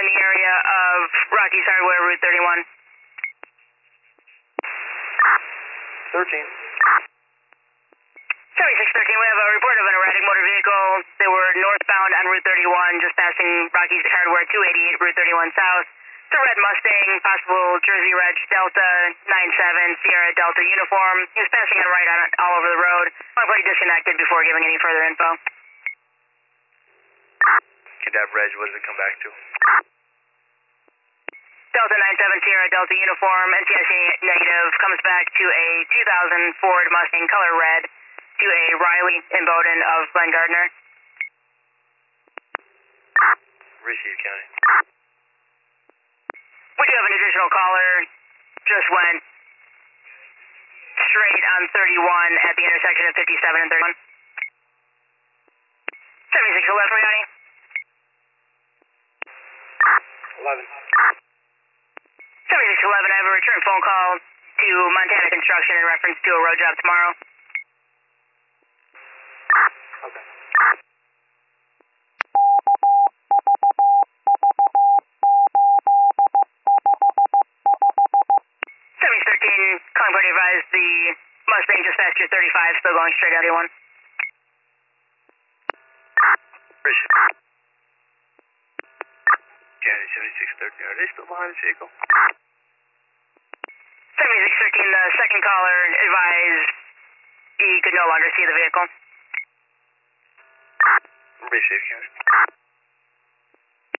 the area of Rocky's Hardware, Route 31. 13. 7613, we have a report of an erratic motor vehicle. They were northbound on Route 31, just passing Rocky's Hardware, 288, Route 31 South. It's a red Mustang, possible Jersey Reg Delta 97 Sierra Delta uniform. He was passing on right on it all over the road. I'm pretty disconnected before giving any further info. Cadet Reg, what does it come back to? Delta 97 Sierra Delta uniform, NTSC negative, comes back to a 2000 Ford Mustang color red to a Riley in Bowdoin of Glen Gardner. Receive, County. We do have an additional caller, just went straight on 31 at the intersection of 57 and 31. 7611 for County. 11. 7611, I have a return phone call to Montana Construction in reference to a road job tomorrow. Okay. 7013, calling party advised the Mustang just past your 35, still going straight out 81. Appreciate it. County 7613, are they still behind this vehicle? 7613, the second caller advised he could no longer see the vehicle. Appreciate it, County.